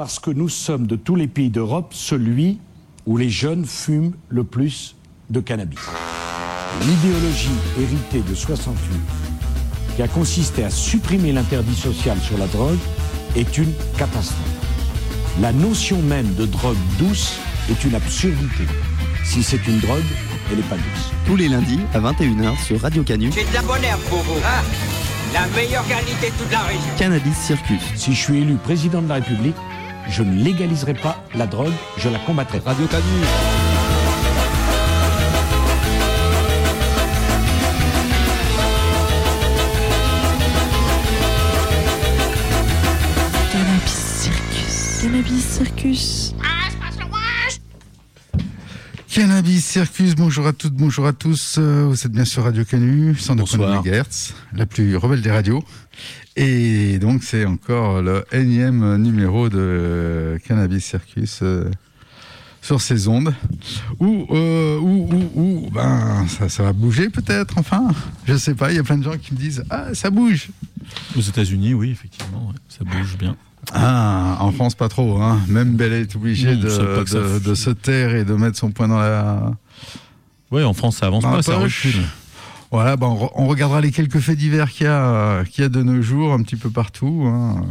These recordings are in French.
parce que nous sommes de tous les pays d'Europe celui où les jeunes fument le plus de cannabis. L'idéologie héritée de 68, qui a consisté à supprimer l'interdit social sur la drogue, est une catastrophe. La notion même de drogue douce est une absurdité. Si c'est une drogue, elle n'est pas douce. Tous les lundis à 21h sur Radio Canu. J'ai de la bonne herbe pour vous, hein. La meilleure qualité de toute la région. Cannabis Circus. Si je suis élu président de la République, je ne légaliserai pas la drogue, je la combattrai. Radio Canu. Cannabis Circus. Cannabis Circus, bonjour à toutes, bonjour à tous. Vous êtes bien sur Radio Canu, 102.9 MHz, la plus rebelle des radios. Et donc c'est encore le énième numéro de Cannabis Circus sur ces ondes. Ben ça va bouger peut-être, enfin. Je sais pas, il y a plein de gens qui me disent « Ah, ça bouge !» Aux États-Unis, oui, effectivement, ça bouge bien. Ah, en France, pas trop, hein. Même Belle est obligée de se taire et de mettre son poing dans la... Oui, en France, ça avance pas, ça recule. Voilà, ben, on regardera les quelques faits divers qu'il y a de nos jours, un petit peu partout. Hein.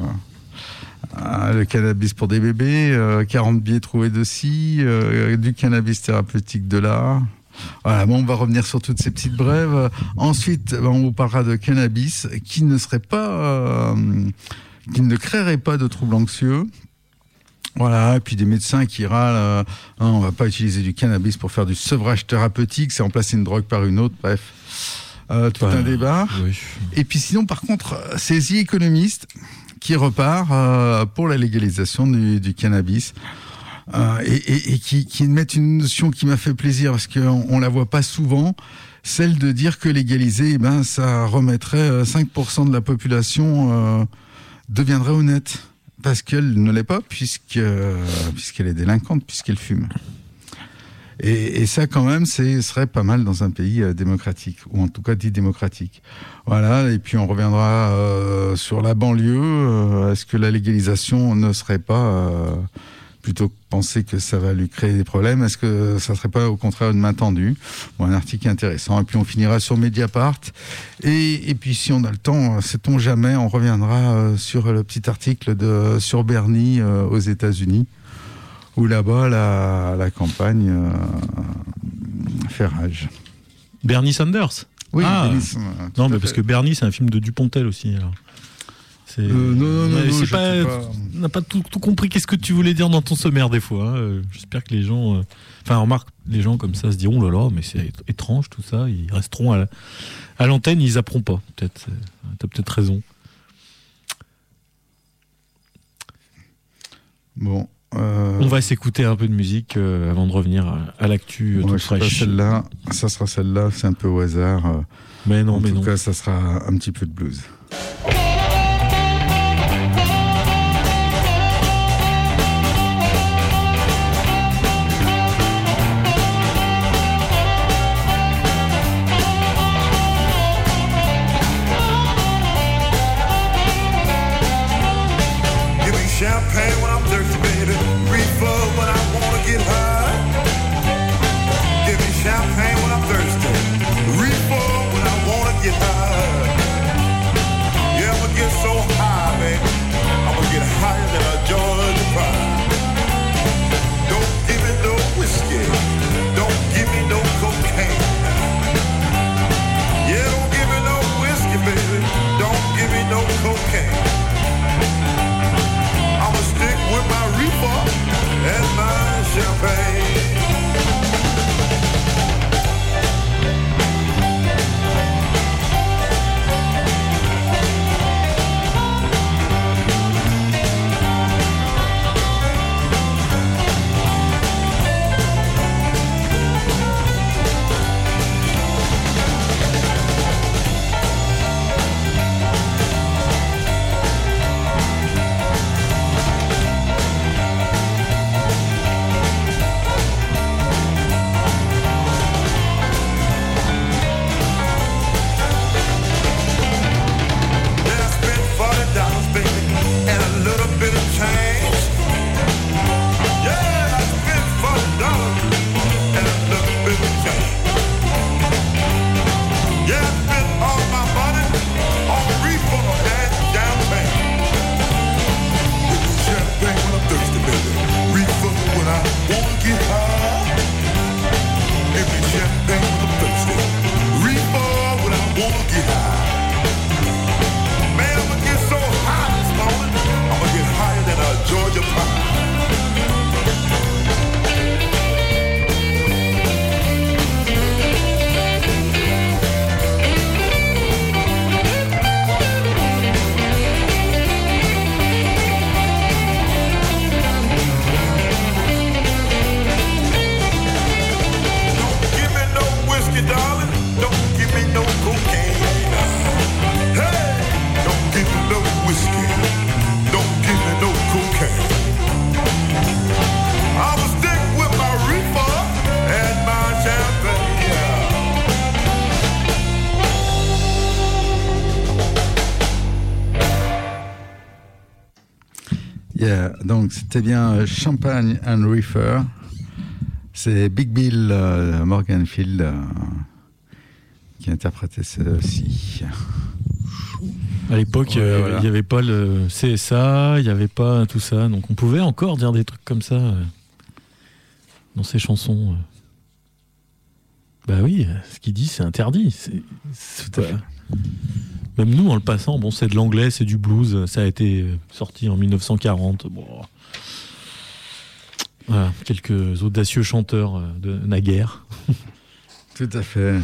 Le cannabis pour des bébés, 40 billets trouvés de ci, du cannabis thérapeutique de là. Voilà, bon, on va revenir sur toutes ces petites brèves. Ensuite, on vous parlera de cannabis qui ne serait pas... qui ne créerait pas de troubles anxieux. Voilà, et puis des médecins qui râlent, on va pas utiliser du cannabis pour faire du sevrage thérapeutique, c'est remplacer une drogue par une autre, bref. Tout un débat. Oui. Et puis sinon, par contre, c'est The Economist qui repart pour la légalisation du cannabis. Et qui mettent une notion qui m'a fait plaisir, parce qu'on la voit pas souvent, celle de dire que légaliser, ça remettrait 5% de la population... deviendrait honnête, parce qu'elle ne l'est pas, puisqu'elle est délinquante, puisqu'elle fume. Et ça, quand même, serait pas mal dans un pays démocratique, ou en tout cas dit démocratique. Voilà, et puis on reviendra sur la banlieue. Est-ce que la légalisation ne serait pas... plutôt que penser que ça va lui créer des problèmes, est-ce que ça serait pas au contraire une main tendue? Bon, un article intéressant. Et puis on finira sur Mediapart. Et puis si on a le temps, sait-on jamais, on reviendra sur le petit article sur Bernie aux États-Unis, où là-bas la campagne fait rage. Bernie Sanders. Oui. Bernie, non, mais parce que Bernie, c'est un film de Dupontel aussi. Alors. Non, on n'a pas tout compris. Qu'est-ce que tu voulais dire dans ton sommaire des fois, hein. J'espère que les gens... remarque, les gens comme ça se diront, oh là là, mais c'est étrange tout ça. Ils resteront à l'antenne, ils zapperont pas. Peut-être. T'as peut-être raison. Bon. On va s'écouter un peu de musique avant de revenir à l'actu toute fraîche. Celle-là, ça sera celle-là, c'est un peu au hasard. Mais non, en tout cas, ça sera un petit peu de blues. Champagne when I'm thirsty, baby. Reefer when I wanna get high. Give me champagne when I'm thirsty. Reefer when I wanna get high. Yeah, donc c'était bien Champagne and Reefer. C'est Big Bill Morganfield qui interprétait ceci. À l'époque, il n'y avait pas le CSA, il n'y avait pas tout ça, donc on pouvait encore dire des trucs comme ça dans ces chansons. Bah oui, ce qu'il dit, c'est interdit. Même nous, en le passant, bon, c'est de l'anglais, c'est du blues, ça a été sorti en 1940. Bon. Voilà, quelques audacieux chanteurs de naguère. Tout à fait.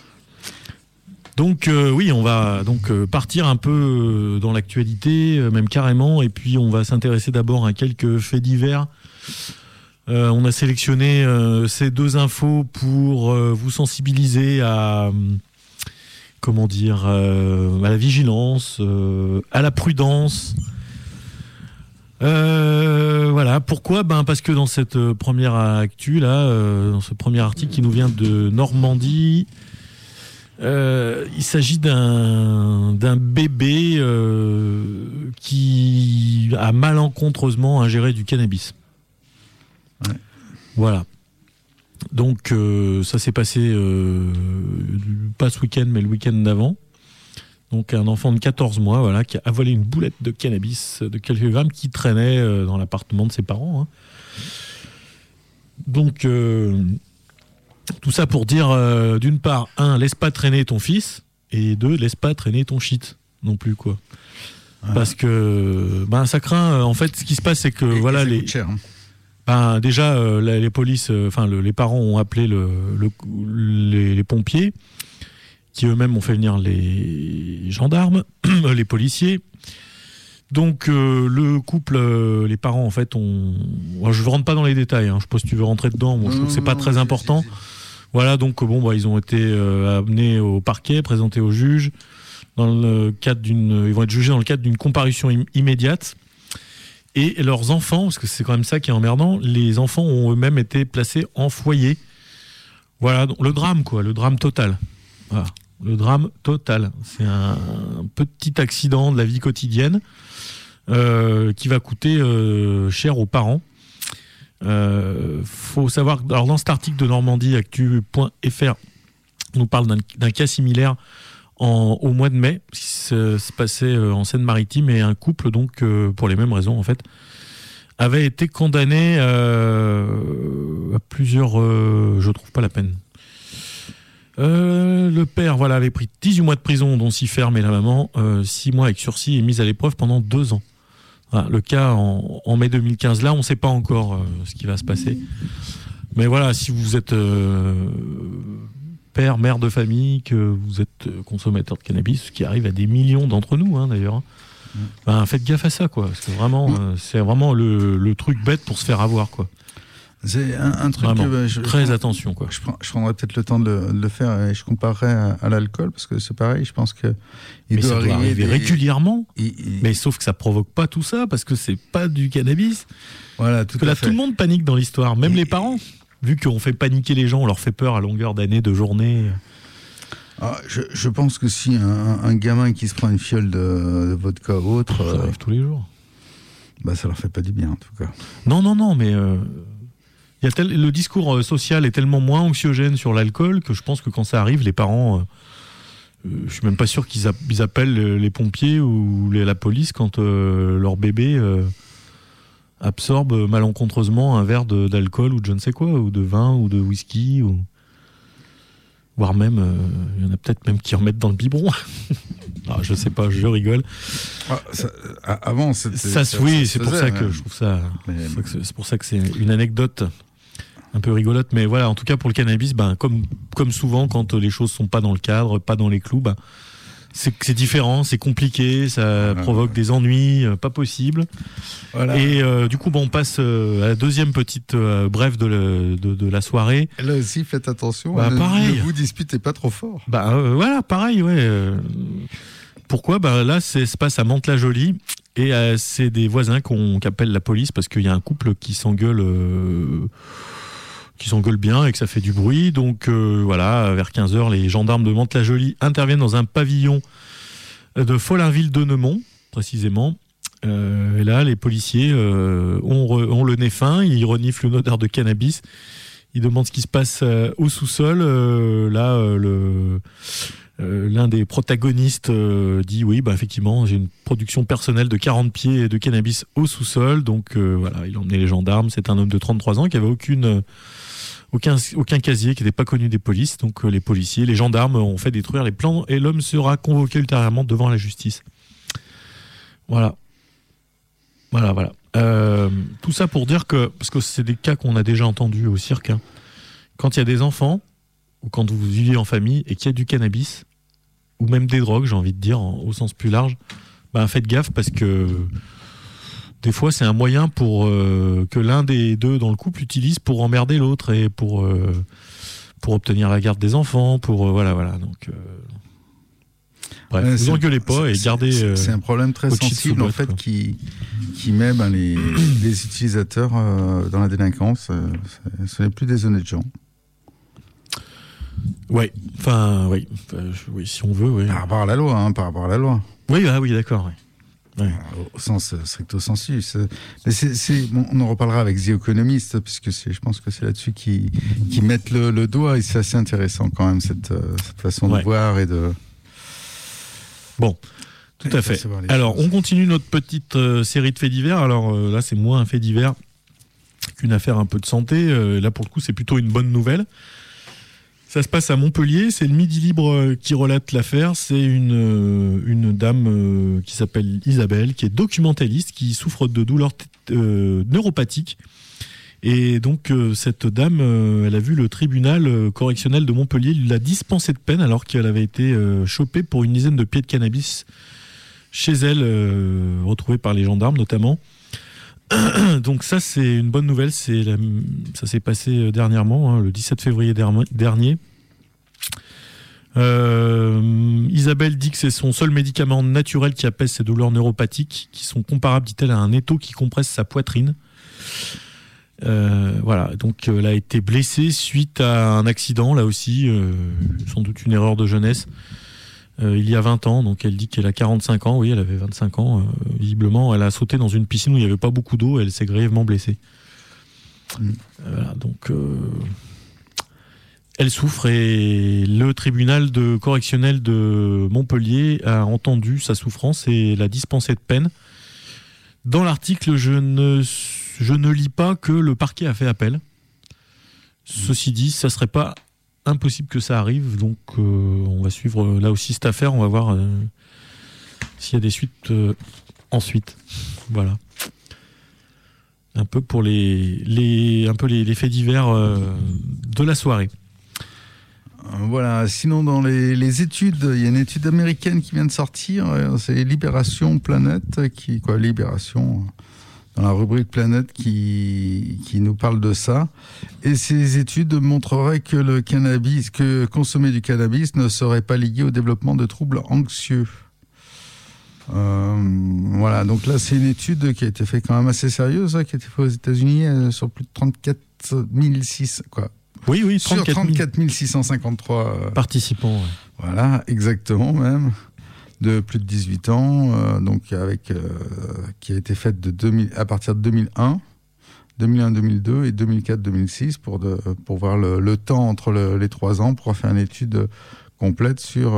Donc oui, on va donc partir un peu dans l'actualité, même carrément, et puis on va s'intéresser d'abord à quelques faits divers. On a sélectionné ces deux infos pour vous sensibiliser à à la vigilance, à la prudence. Voilà. Pourquoi ? Parce que dans cette première actu là, dans ce premier article qui nous vient de Normandie, il s'agit d'un bébé qui a malencontreusement ingéré du cannabis. Ouais. Voilà. Donc ça s'est passé pas ce week-end mais le week-end d'avant. Donc un enfant de 14 mois, voilà, qui a avalé une boulette de cannabis de quelques grammes qui traînait dans l'appartement de ses parents. Hein. Donc tout ça pour dire, d'une part, laisse pas traîner ton fils, et deux, laisse pas traîner ton shit non plus, quoi. Ouais. Parce que ça craint. En fait, ce qui se passe, c'est que voilà, ça coûte cher, hein. Déjà, les polices, les parents ont appelé les pompiers, qui eux-mêmes ont fait venir les gendarmes, les policiers. Donc le couple, les parents, en fait, je ne rentre pas dans les détails. Hein. Je ne sais pas si tu veux rentrer dedans. Bon, je trouve que c'est pas très important. Voilà, donc ils ont été amenés au parquet, présentés au juge. Ils vont être jugés dans le cadre d'une comparution immédiate. Et leurs enfants, parce que c'est quand même ça qui est emmerdant, les enfants ont eux-mêmes été placés en foyer. Voilà, donc le drame, quoi, le drame total. Voilà, le drame total. C'est un petit accident de la vie quotidienne qui va coûter cher aux parents. Faut savoir, alors dans cet article de Normandie Actu.fr, on nous parle d'un cas similaire au mois de mai, qui se passait en Seine-Maritime, et un couple, donc pour les mêmes raisons en fait, avait été condamné à plusieurs, je trouve pas la peine. Le père, voilà, avait pris 18 mois de prison, dont 6 fermes, et la maman 6 mois avec sursis et mise à l'épreuve pendant 2 ans. Voilà, le cas en mai 2015, là on ne sait pas encore ce qui va se passer, mais voilà, si vous êtes père, mère de famille, que vous êtes consommateur de cannabis, ce qui arrive à des millions d'entre nous, hein, d'ailleurs, faites gaffe à ça, quoi, parce que vraiment c'est vraiment le truc bête pour se faire avoir, quoi. C'est un truc que très attention, quoi. Je prendrais peut-être le temps de le faire, et je comparerais à l'alcool, parce que c'est pareil, je pense que ça doit arriver régulièrement, mais sauf que ça provoque pas tout ça, parce que c'est pas du cannabis. Voilà, tout à fait. Tout le monde panique dans l'histoire, même les parents. Vu qu'on fait paniquer les gens, on leur fait peur à longueur d'année, de journée. Je pense que si un gamin qui se prend une fiole de vodka ou autre, ça arrive tous les jours. Ça leur fait pas du bien, en tout cas. Non, mais le discours social est tellement moins anxiogène sur l'alcool que je pense que quand ça arrive, les parents, je suis même pas sûr qu'ils appellent les pompiers ou la police quand leur bébé absorbe malencontreusement un verre d'alcool ou de je ne sais quoi, ou de vin ou de whisky, voire même il y en a peut-être même qui remettent dans le biberon. Je sais pas, je rigole. Avant oui, c'est pour ça que je trouve ça. C'est pour ça que c'est une anecdote un peu rigolote, mais voilà, en tout cas pour le cannabis, comme souvent quand les choses sont pas dans le cadre, pas dans les clous, c'est différent, c'est compliqué, ça provoque des ennuis pas possibles. Voilà. Et du coup, on passe à la deuxième petite brève de la soirée. Là aussi, faites attention. Pareil. Ne vous disputez pas trop fort. Voilà, pareil, ouais. Pourquoi ? Là, ça se passe à Mantes-la-Jolie, et c'est des voisins qui appellent la police parce qu'il y a un couple qui s'engueule bien et que ça fait du bruit. Donc voilà, vers 15h, les gendarmes de Mantes-la-Jolie interviennent dans un pavillon de Follainville-de-Neumont, précisément. Et là, les policiers ont le nez fin, ils reniflent une odeur de cannabis, ils demandent ce qui se passe au sous-sol. L'un des protagonistes dit oui, effectivement, j'ai une production personnelle de 40 pieds de cannabis au sous-sol. Donc voilà, il a emmené les gendarmes. C'est un homme de 33 ans qui avait aucun casier, qui n'était pas connu des polices. Donc les gendarmes ont fait détruire les plans et l'homme sera convoqué ultérieurement devant la justice. Voilà. Tout ça pour dire que, parce que c'est des cas qu'on a déjà entendus au cirque, hein, quand il y a des enfants, ou quand vous vivez en famille et qu'il y a du cannabis, ou même des drogues, j'ai envie de dire, au sens plus large, faites gaffe parce que des fois c'est un moyen pour que l'un des deux dans le couple utilise pour emmerder l'autre et pour obtenir la garde des enfants, voilà. Donc, bref, vous engueulez pas et gardez. C'est un problème très sensible en fait qui met les utilisateurs dans la délinquance. Ce n'est plus des honnêtes gens. Oui, si on veut, oui. Par rapport à la loi, Oui, d'accord, oui. Ouais. Au sens stricto sensu. On en reparlera avec The Economist, puisque je pense que c'est là-dessus qu'ils mettent le doigt, et c'est assez intéressant quand même, cette façon de voir et de... Bon, tout à fait. Alors, on continue notre petite série de faits divers. Alors là, c'est moins un fait divers qu'une affaire un peu de santé. Là, pour le coup, c'est plutôt une bonne nouvelle. Ça se passe à Montpellier, c'est le Midi Libre qui relate l'affaire. C'est une dame qui s'appelle Isabelle, qui est documentaliste, qui souffre de douleurs neuropathiques. Et donc cette dame, elle a vu le tribunal correctionnel de Montpellier la dispenser de peine alors qu'elle avait été chopée pour une dizaine de pieds de cannabis chez elle, retrouvés par les gendarmes notamment. Donc ça, c'est une bonne nouvelle. Ça s'est passé dernièrement, le 17 février dernier. Isabelle dit que c'est son seul médicament naturel qui apaise ses douleurs neuropathiques, qui sont comparables, dit-elle, à un étau qui compresse sa poitrine. Voilà, donc elle a été blessée suite à un accident, là aussi, sans doute une erreur de jeunesse. Il y a 20 ans, donc elle dit qu'elle a 45 ans, oui, elle avait 25 ans, visiblement, elle a sauté dans une piscine où il n'y avait pas beaucoup d'eau, et elle s'est grièvement blessée. Voilà, donc elle souffre, et le tribunal correctionnel de Montpellier a entendu sa souffrance et l'a dispensée de peine. Dans l'article, je ne lis pas que le parquet a fait appel. Ceci dit, ça serait pas impossible que ça arrive, donc on va suivre là aussi cette affaire, on va voir s'il y a des suites ensuite. Voilà. Un peu pour les faits divers de la soirée. Voilà, sinon dans les études, il y a une étude américaine qui vient de sortir, c'est Libération Planète, Libération dans la rubrique Planète qui nous parle de ça. Et ces études montreraient que consommer du cannabis ne serait pas lié au développement de troubles anxieux. Voilà, donc là c'est une étude qui a été faite quand même assez sérieuse, qui a été faite aux États-Unis sur plus de 34 600 quoi. Oui, 34 653 participants. Ouais. Voilà, exactement même. De plus de 18 ans, donc qui a été faite à partir de 2001, 2001-2002 et 2004-2006 pour voir le temps entre les 3 ans, pour faire une étude complète sur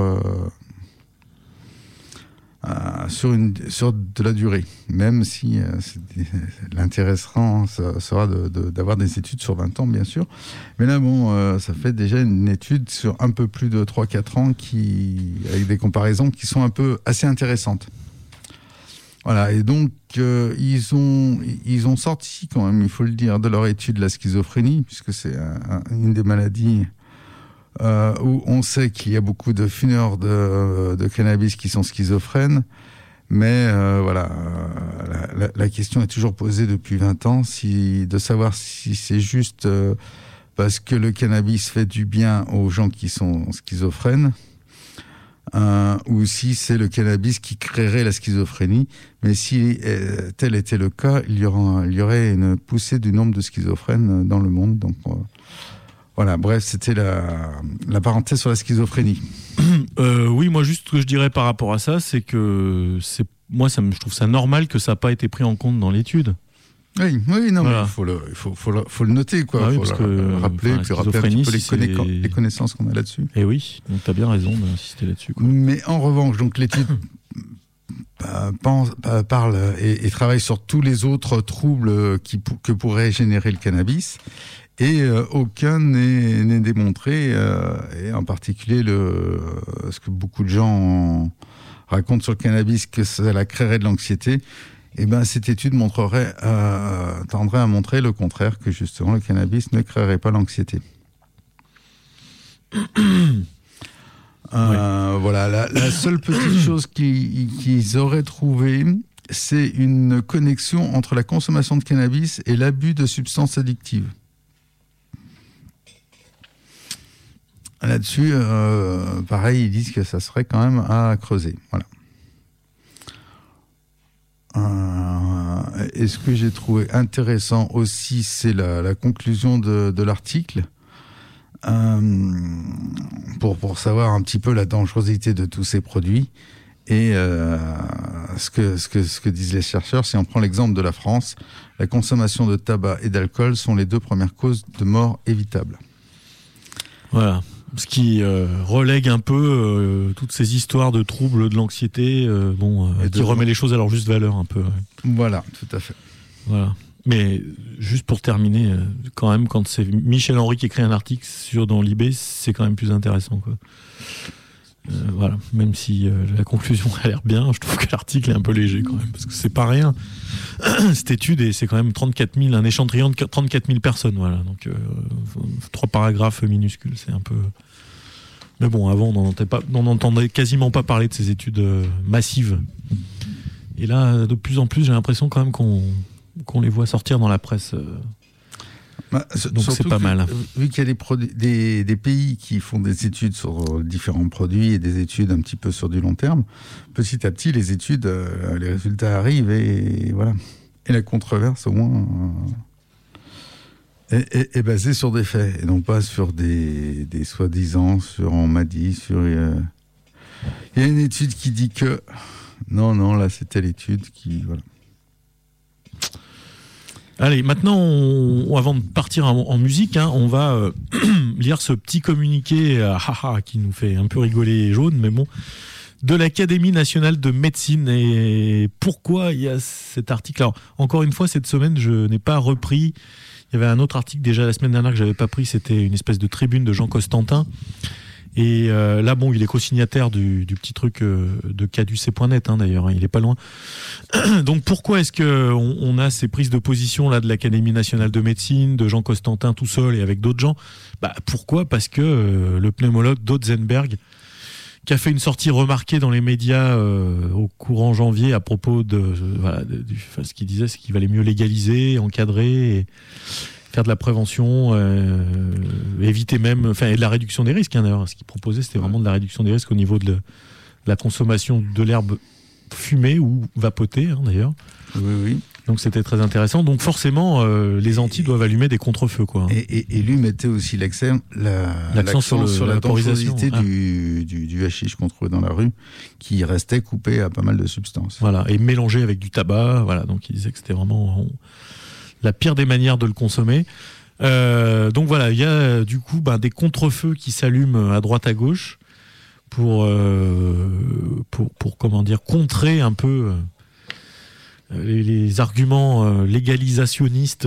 de la durée, même si l'intéressant sera d'avoir des études sur 20 ans, bien sûr. Mais là, ça fait déjà une étude sur un peu plus de 3-4 ans avec des comparaisons qui sont assez intéressantes. Voilà, et donc ils ont sorti quand même, il faut le dire, de leur étude la schizophrénie, puisque c'est une des maladies où on sait qu'il y a beaucoup de fumeurs de cannabis qui sont schizophrènes, mais la question est toujours posée depuis 20 ans, de savoir si c'est juste parce que le cannabis fait du bien aux gens qui sont schizophrènes, ou si c'est le cannabis qui créerait la schizophrénie. Mais si tel était le cas, il y aurait une poussée du nombre de schizophrènes dans le monde. Donc voilà, bref, c'était la parenthèse sur la schizophrénie. Oui, moi juste ce que je dirais par rapport à ça, c'est que c'est moi, je trouve ça normal que ça n'a pas été pris en compte dans l'étude. Oui, non, Voilà. mais il faut le noter, quoi. Ah oui, Faut parce le que, rappeler, enfin, puis rappeler un petit peu schizophrénie, les connaissances qu'on a là-dessus. Et oui, donc tu as bien raison d'insister là-dessus, quoi. Mais en revanche, donc l'étude parle et travaille sur tous les autres troubles que pourrait générer le cannabis. Et aucun n'est démontré, et en particulier ce que beaucoup de gens racontent sur le cannabis, que ça créerait de l'anxiété. Et ben cette étude tendrait à montrer le contraire, que justement le cannabis ne créerait pas l'anxiété. Voilà, la seule petite chose qu'ils auraient trouvée, c'est une connexion entre la consommation de cannabis et l'abus de substances addictives. Là-dessus, pareil, ils disent que ça serait quand même à creuser. Voilà. Et ce que j'ai trouvé intéressant aussi, c'est la conclusion de l'article, pour savoir un petit peu la dangerosité de tous ces produits. Et ce que disent les chercheurs, si on prend l'exemple de la France, la consommation de tabac et d'alcool sont les 2 premières causes de mort évitables. Voilà. Ce qui relègue un peu toutes ces histoires de troubles de l'anxiété, qui remet les choses à leur juste valeur un peu. Ouais. Voilà, tout à fait. Voilà. Mais juste pour terminer, quand même, quand c'est Michel Henry qui écrit un article dans Libé, c'est quand même plus intéressant, quoi. Voilà. Même si la conclusion a l'air bien, je trouve que l'article est un peu léger quand même, parce que c'est pas rien. Cette étude, et c'est quand même 34 000, un échantillon de 34 000 personnes, voilà. Donc 3 paragraphes minuscules, c'est un peu. Mais bon, avant, on n'entendait quasiment pas parler de ces études massives. Et là, de plus en plus, j'ai l'impression quand même qu'on les voit sortir dans la presse. Donc c'est pas mal. Vu qu'il y a des pays qui font des études sur différents produits et des études un petit peu sur du long terme, petit à petit, les études, les résultats arrivent et voilà. Et la controverse, au moins, est basée sur des faits et non pas sur des soi-disant, sur on m'a dit, sur... Il y a une étude qui dit que... Non, là, c'était l'étude qui... Voilà. Allez, maintenant, avant de partir en musique, on va lire ce petit communiqué qui nous fait un peu rigoler jaune, mais bon, de l'Académie nationale de médecine. Et pourquoi il y a cet article? Alors, encore une fois, cette semaine, je n'ai pas repris. Il y avait un autre article déjà la semaine dernière que j'avais pas pris. C'était une espèce de tribune de Jean Costantin. Et là, bon, il est co-signataire du petit truc de caduc.net, d'ailleurs, il est pas loin. Donc pourquoi est-ce que on a ces prises de position là de l'Académie nationale de médecine, de Jean Costantin tout seul et avec d'autres gens? Pourquoi? Parce que le pneumologue Dotzenberg, qui a fait une sortie remarquée dans les médias au courant janvier à propos ce qu'il disait, c'est qu'il valait mieux légaliser, encadrer et faire de la prévention, éviter même, et de la réduction des risques, d'ailleurs. Ce qu'il proposait, c'était vraiment de la réduction des risques au niveau de la consommation de l'herbe fumée ou vapotée, d'ailleurs. Oui. Donc c'était très intéressant. Donc forcément, les anti doivent allumer des contre-feux, quoi. Et lui mettait aussi l'accent sur la dangerosité du hashish qu'on trouvait dans la rue, qui restait coupé à pas mal de substances. Voilà, et mélangé avec du tabac. Voilà, donc il disait que c'était vraiment la pire des manières de le consommer. Donc voilà, il y a du coup des contre-feux qui s'allument à droite à gauche pour comment dire, contrer un peu les arguments légalisationnistes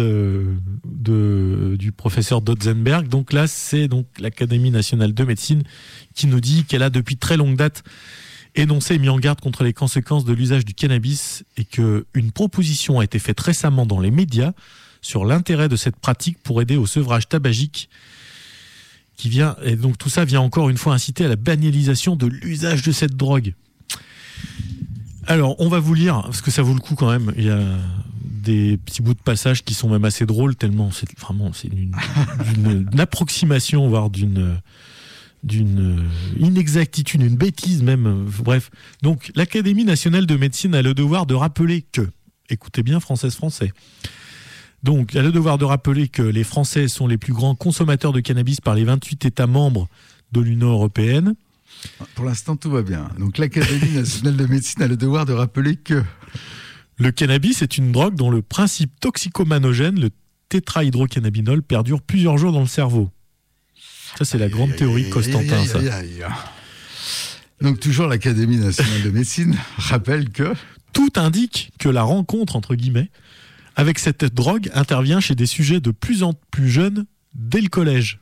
du professeur Dotzenberg. Donc là, c'est donc l'Académie nationale de médecine qui nous dit qu'elle a depuis très longue date énoncé et mis en garde contre les conséquences de l'usage du cannabis et qu'une proposition a été faite récemment dans les médias sur l'intérêt de cette pratique pour aider au sevrage tabagique et donc tout ça vient encore une fois inciter à la banalisation de l'usage de cette drogue. Alors, on va vous lire, parce que ça vaut le coup quand même, il y a des petits bouts de passage qui sont même assez drôles, tellement c'est une approximation, voire d'une inexactitude, une bêtise même, bref. Donc, l'Académie nationale de médecine a le devoir de rappeler que, écoutez bien, Français, donc, elle a le devoir de rappeler que les Français sont les plus grands consommateurs de cannabis par les 28 États membres de l'Union européenne. Pour l'instant, tout va bien. Donc, l'Académie nationale de médecine a le devoir de rappeler que... Le cannabis est une drogue dont le principe toxicomanogène, le tétrahydrocannabinol, perdure plusieurs jours dans le cerveau. Ça, c'est la grande théorie de Constantin, ça. Donc, toujours l'Académie nationale de médecine rappelle que... Tout indique que la rencontre, entre guillemets, avec cette drogue intervient chez des sujets de plus en plus jeunes dès le collège.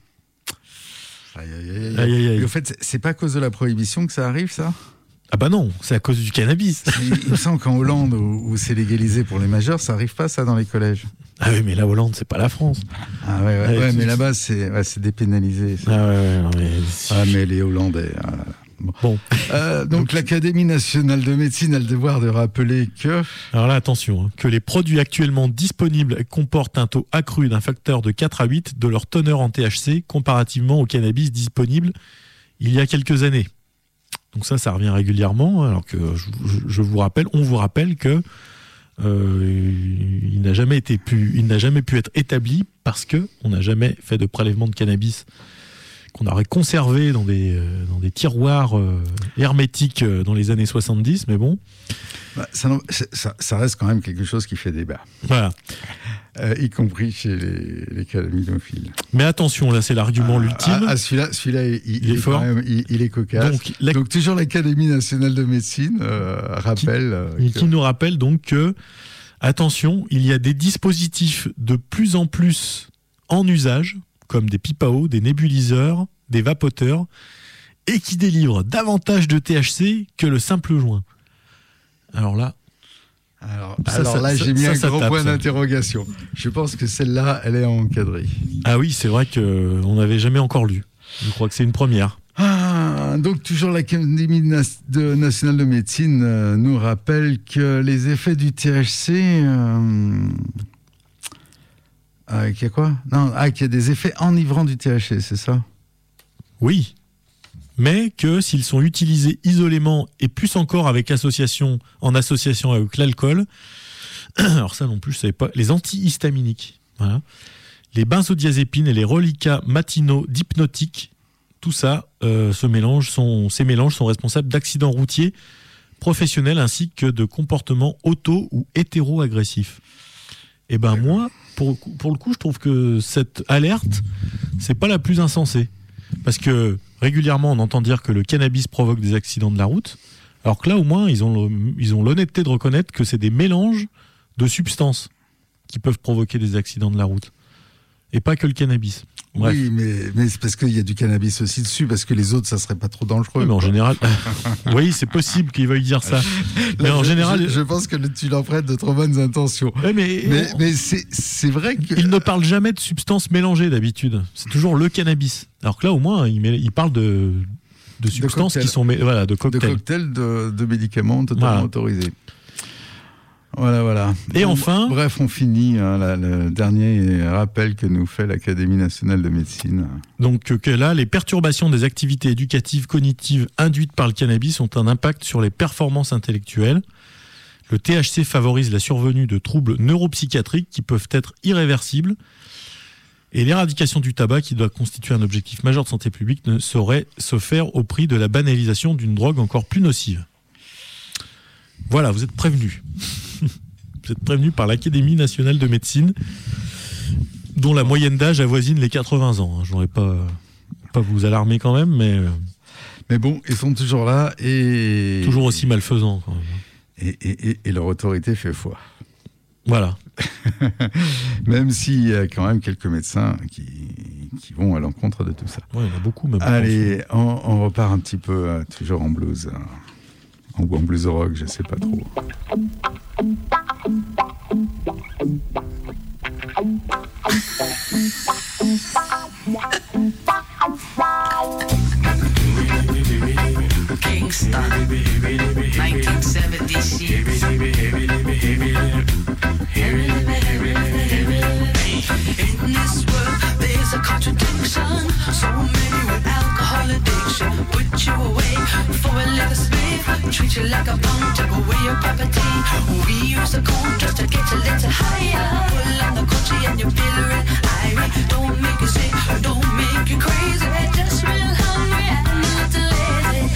Et en fait, c'est pas à cause de la prohibition que ça arrive, ça ? Ah bah non, c'est à cause du cannabis. Il me semble qu'en Hollande, où c'est légalisé pour les majeurs, ça arrive pas, ça, dans les collèges. Ah oui, mais la Hollande, c'est pas la France. Ah ouais, mais là-bas, c'est dépénalisé. Ça. Ah ouais, non, mais... Ah, mais les Hollandais... Bon. Donc l'Académie nationale de médecine a le devoir de rappeler que... Alors là, attention, que les produits actuellement disponibles comportent un taux accru d'un facteur de 4 à 8 de leur teneur en THC comparativement au cannabis disponible il y a quelques années. Donc ça revient régulièrement, alors que on vous rappelle que il n'a jamais pu être établi parce que on n'a jamais fait de prélèvement de cannabis qu'on aurait conservé dans des tiroirs hermétiques dans les années 70, mais bon. Ça reste quand même quelque chose qui fait débat. Voilà. Y compris chez les cannabinophiles. Mais attention, là c'est l'argument l'ultime. Celui-là il est fort. Quand même, il est cocasse. Donc toujours l'Académie nationale de médecine rappelle... qui nous rappelle donc que, attention, il y a des dispositifs de plus en plus en usage, comme des pipes à eau, des nébuliseurs, des vapoteurs, et qui délivrent davantage de THC que le simple joint. Alors là... j'ai mis un gros point d'interrogation. Je pense que celle-là, elle est encadrée. Ah oui, c'est vrai qu'on n'avait jamais encore lu. Je crois que c'est une première. Donc toujours l'Académie nationale de médecine nous rappelle que les effets du THC... qu'il y a quoi ? Qu'il y a des effets enivrants du THC, c'est ça ? Oui. Mais que s'ils sont utilisés isolément et plus encore en association avec l'alcool, alors ça non plus, je ne savais pas, les antihistaminiques, voilà, les benzodiazépines et les reliquats matinaux d'hypnotiques, tout ça, ces mélanges sont responsables d'accidents routiers professionnels ainsi que de comportements auto- ou hétéro-agressifs. Et ben moi, pour le coup, je trouve que cette alerte, c'est pas la plus insensée. Parce que régulièrement, on entend dire que le cannabis provoque des accidents de la route, alors que là, au moins, ils ont l'honnêteté de reconnaître que c'est des mélanges de substances qui peuvent provoquer des accidents de la route. Et pas que le cannabis. Bref. Oui, mais c'est parce qu'il y a du cannabis aussi dessus, parce que les autres, ça serait pas trop dangereux. Oui, mais en général, oui, c'est possible qu'ils veuillent dire ça. Mais en général, je pense que tu leur prêtes de trop bonnes intentions. Ouais, mais c'est vrai que ils ne parlent jamais de substances mélangées d'habitude. C'est toujours le cannabis. Alors que là, au moins, ils parlent de substances qui sont de cocktails. De cocktails de médicaments totalement autorisés. Voilà. Et enfin... Bref, on finit le dernier rappel que nous fait l'Académie nationale de médecine. Donc que là, les perturbations des activités éducatives cognitives induites par le cannabis ont un impact sur les performances intellectuelles. Le THC favorise la survenue de troubles neuropsychiatriques qui peuvent être irréversibles. Et l'éradication du tabac, qui doit constituer un objectif majeur de santé publique, ne saurait se faire au prix de la banalisation d'une drogue encore plus nocive. Voilà, vous êtes prévenus. Vous êtes prévenus par l'Académie nationale de médecine, dont la moyenne d'âge avoisine les 80 ans. Je ne voudrais pas vous alarmer quand même, mais bon, ils sont toujours là et... Toujours aussi malfaisants quand même. Et leur autorité fait foi. Voilà. Même s'il y a quand même quelques médecins qui vont à l'encontre de tout ça. Oui, il y en a beaucoup. Même allez, on repart un petit peu, toujours en blues. Ou en blues rock, je sais pas trop. Kingston, 1976. In this world, there's a contradiction. So many with alcohol addiction. Put you away for a little slave. Treat you like a punk, take away your property. We use the cold just to get a little higher. Pull on the country and you're feeling irate. Don't make you sick, don't make you crazy. Just real hungry and not lazy.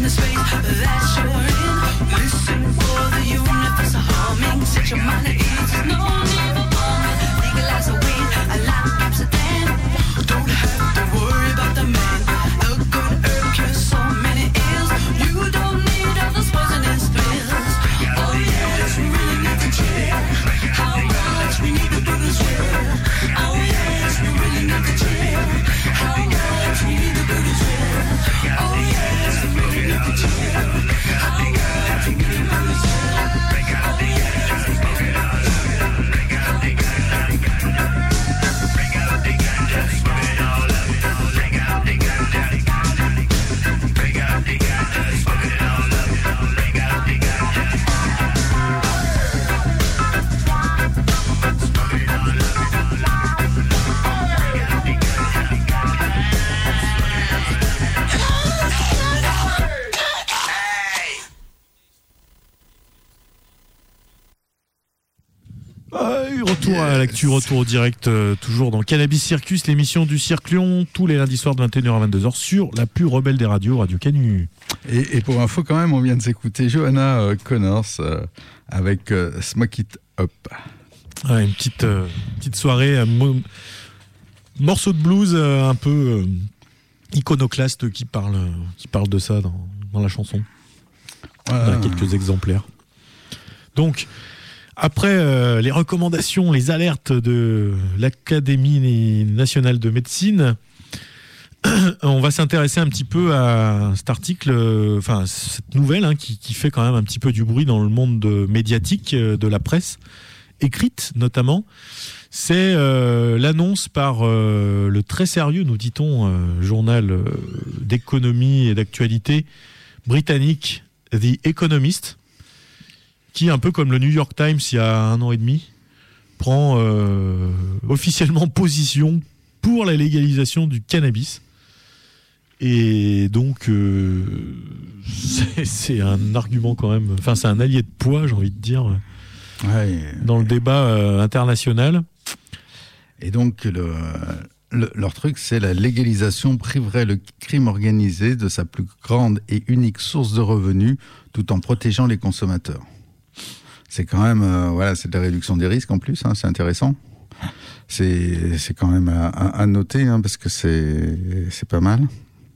the space that you're in. Listen for the universe humming. Set your mind at ease. There's no need for bombing. Legalize the weed. A lot keeps it down. Don't have to worry about the man. A good herb cures so many ills. You don't need all those poisonous pills. Oh yes, we really need to chill. How much we need to do this well. Oh yes, we really need to chill. How much we need to do this well. Oh yes, we really need to chill. How much we need to do this well. Oh yes, we really need to chill. Retour à l'actu, retour au direct, toujours dans Cannabis Circus, l'émission du Circlion, tous les lundis soirs de 21h à 22h sur la plus rebelle des radios, Radio Canu. Et pour info, quand même, on vient de s'écouter Johanna Connors avec Smoke It Up. Ouais, une petite soirée, morceau de blues un peu iconoclaste qui parle de ça dans la chanson. Voilà. On a quelques exemplaires. Donc, après les recommandations, les alertes de l'Académie nationale de médecine, on va s'intéresser un petit peu à cet article, cette nouvelle qui fait quand même un petit peu du bruit dans le monde médiatique, de la presse écrite notamment. C'est l'annonce par le très sérieux, nous dit-on, journal d'économie et d'actualité britannique The Economist, qui, un peu comme le New York Times il y a 1 an et demi, prend officiellement position pour la légalisation du cannabis. Et donc, c'est un argument quand même, c'est un allié de poids, j'ai envie de dire, dans le débat international. Et donc, leur truc, c'est la légalisation priverait le crime organisé de sa plus grande et unique source de revenus, tout en protégeant les consommateurs. C'est quand même, c'est de la réduction des risques en plus, c'est intéressant. C'est quand même à noter, parce que c'est pas mal.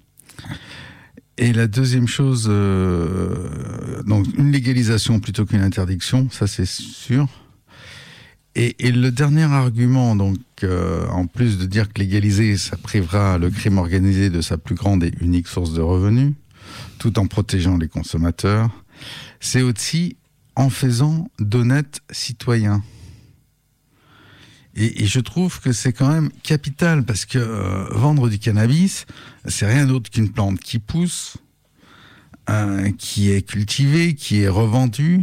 Et la deuxième chose, donc une légalisation plutôt qu'une interdiction, ça c'est sûr. Et le dernier argument, donc, en plus de dire que légaliser, ça privera le crime organisé de sa plus grande et unique source de revenus, tout en protégeant les consommateurs, c'est aussi en faisant d'honnêtes citoyens. Et je trouve que c'est quand même capital, parce que vendre du cannabis, c'est rien d'autre qu'une plante qui pousse, qui est cultivée, qui est revendue,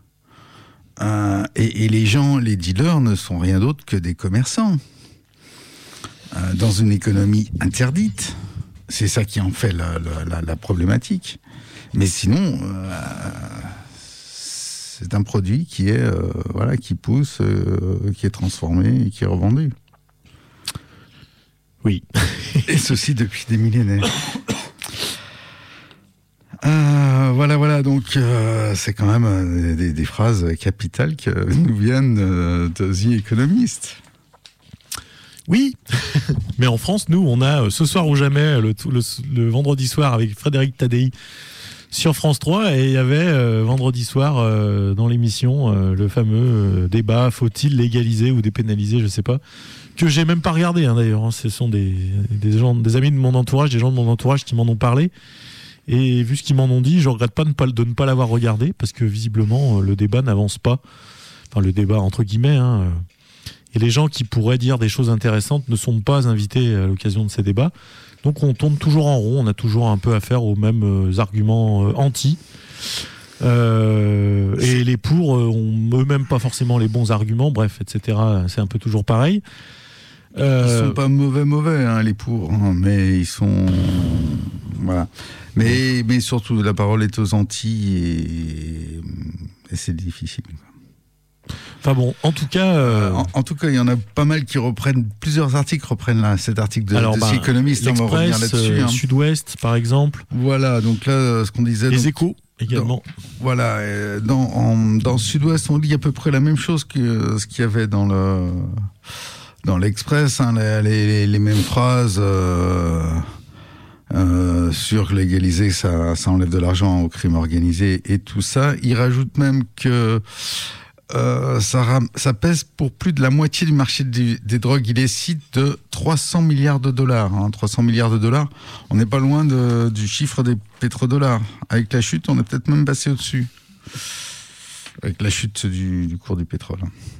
et les gens, les dealers, ne sont rien d'autre que des commerçants. Dans une économie interdite, c'est ça qui en fait la problématique. Mais sinon, c'est un produit qui est qui pousse, qui est transformé et qui est revendu. Oui. Et ceci depuis des millénaires. Voilà, donc c'est quand même des phrases capitales qui nous viennent de The Economist. Oui, mais en France, nous, on a Ce soir ou jamais, le vendredi soir avec Frédéric Tadei sur France 3, et il y avait vendredi soir dans l'émission le fameux débat, faut-il légaliser ou dépénaliser, je sais pas, que j'ai même pas regardé d'ailleurs, ce sont des amis de mon entourage, des gens de mon entourage qui m'en ont parlé, et vu ce qu'ils m'en ont dit, je regrette pas de ne pas l'avoir regardé, parce que visiblement le débat n'avance pas, le débat entre guillemets, et les gens qui pourraient dire des choses intéressantes ne sont pas invités à l'occasion de ces débats. Donc on tourne toujours en rond, on a toujours un peu affaire aux mêmes arguments anti. Et les pour ont eux-mêmes pas forcément les bons arguments, bref, etc. C'est un peu toujours pareil. Ils sont pas mauvais, les pour, mais ils sont... Voilà. Mais surtout, la parole est aux anti, et c'est difficile. Enfin bon, en tout cas... En tout cas, il y en a pas mal qui reprennent, plusieurs articles reprennent là, cet article de The Economist, on va revenir là-dessus. Sud-Ouest, par exemple. Voilà, donc là, ce qu'on disait... Les Échos, également. Voilà, dans Sud-Ouest, on dit à peu près la même chose que ce qu'il y avait dans l'Express, hein, les mêmes phrases... sur légaliser, ça enlève de l'argent au crime organisé et tout ça. Il rajoute même que ça pèse pour plus de la moitié du marché des drogues illicites de 300 milliards de dollars. 300 milliards de dollars, on n'est pas loin du chiffre des pétrodollars. Avec la chute, on est peut-être même passé au-dessus. Avec la chute du cours du pétrole.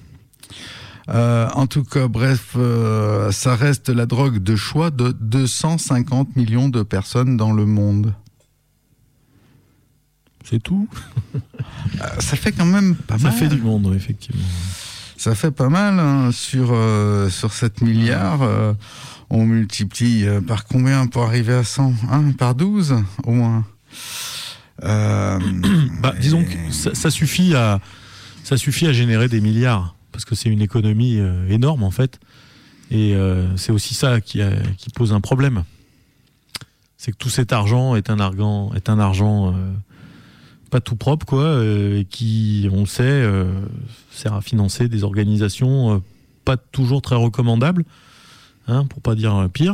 En tout cas, bref, ça reste la drogue de choix de 250 millions de personnes dans le monde. C'est tout. Ça fait quand même pas mal. Ça fait du monde, effectivement. Ça fait pas mal, hein, sur 7 milliards. On multiplie par combien pour arriver à 100 hein, par 12, au moins. Disons que ça suffit à générer des milliards. Parce que c'est une économie énorme, en fait. Et c'est aussi ça qui pose un problème. C'est que tout cet argent est un argent pas tout propre, quoi, et qui, on le sait, sert à financer des organisations pas toujours très recommandables, hein, pour pas dire pire.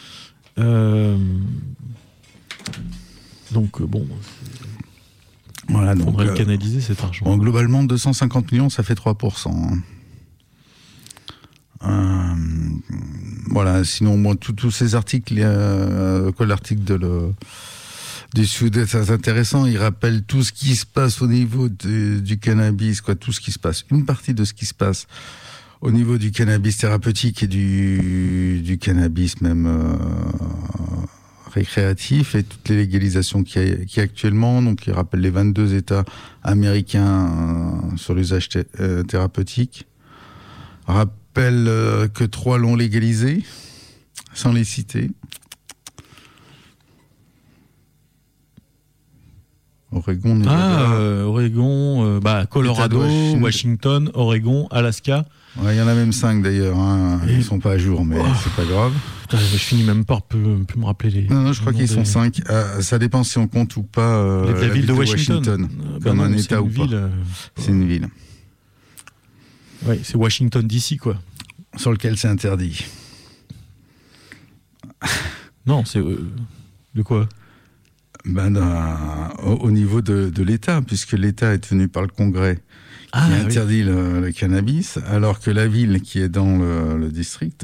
Donc, bon... Voilà, il faudrait canaliser cet argent. Bon, globalement, 250 millions, ça fait 3%. Voilà, sinon, moi, tous ces articles, l'article du Sud-Est, c'est intéressant. Il rappelle tout ce qui se passe au niveau du cannabis, tout ce qui se passe. Une partie de ce qui se passe au niveau du cannabis thérapeutique et du cannabis même récréatif et toutes les légalisations qu'il y a actuellement. Donc, il rappelle les 22 États américains sur l'usage thérapeutique. Rappelle que 3 l'ont légalisé, sans les citer. Oregon, Colorado, Washington, Oregon, Alaska. Ouais, il y en a même 5 d'ailleurs. Hein. Ils sont pas à jour, mais c'est pas grave. Putain, je finis même pas plus me rappeler les. Non, je crois qu'ils sont 5. Ça dépend si on compte ou pas la ville de Washington. Comme un État ou pas. C'est une ville. Oui, c'est Washington DC, quoi. Sur lequel c'est interdit. Non, c'est de quoi? Au niveau de l'État, puisque l'État est tenu par le Congrès qui interdit le cannabis, alors que la ville qui est dans le district,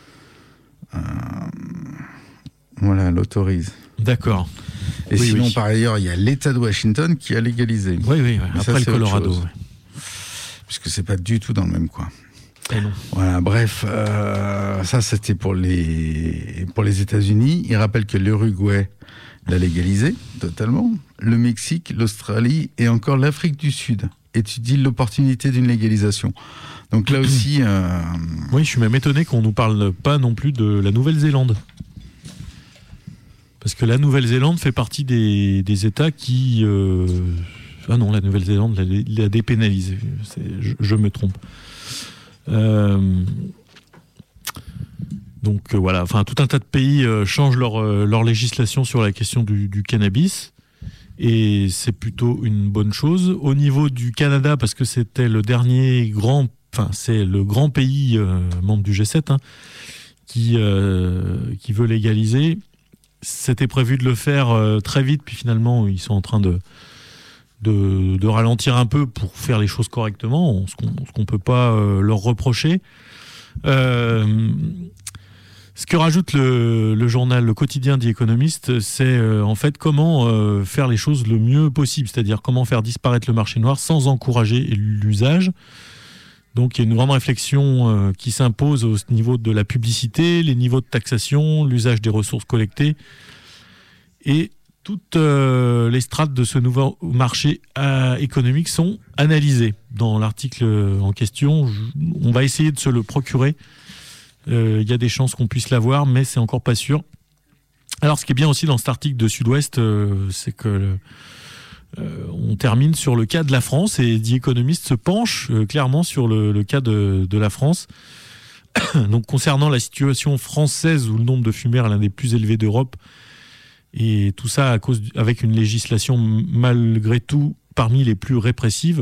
l'autorise. D'accord. Et sinon, par ailleurs, il y a l'État de Washington qui a légalisé. Oui. Après le Colorado. Ouais. Puisque c'est pas du tout dans le même coin. Et non. Voilà, bref, ça c'était pour les États-Unis. Il rappelle que l'Uruguay l'a légalisé totalement. Le Mexique, l'Australie et encore l'Afrique du Sud étudient l'opportunité d'une légalisation. Donc là aussi... Oui, je suis même étonné qu'on ne nous parle pas non plus de la Nouvelle-Zélande. Parce que la Nouvelle-Zélande fait partie des États qui... Ah non, la Nouvelle-Zélande l'a dépénalisé. Je me trompe. Donc voilà, enfin tout un tas de pays changent leur législation sur la question du cannabis et c'est plutôt une bonne chose. Au niveau du Canada, parce que c'était le dernier c'est le grand pays membre du G7 qui veut légaliser. C'était prévu de le faire très vite, puis finalement ils sont en train de ralentir un peu pour faire les choses correctement, ce qu'on peut pas leur reprocher. Ce que rajoute le journal, le quotidien The Economist, c'est en fait comment faire les choses le mieux possible, c'est-à-dire comment faire disparaître le marché noir sans encourager l'usage. Donc il y a une grande réflexion qui s'impose au niveau de la publicité, les niveaux de taxation, l'usage des ressources collectées et toutes les strates de ce nouveau marché économique sont analysées. Dans l'article en question, on va essayer de se le procurer. Il y a des chances qu'on puisse l'avoir, mais c'est encore pas sûr. Alors, ce qui est bien aussi dans cet article de Sud-Ouest, c'est que On termine sur le cas de la France et The Economist se penche clairement sur le cas de la France. Donc concernant la situation française où le nombre de fumeurs est l'un des plus élevés d'Europe et tout ça avec une législation malgré tout parmi les plus répressives.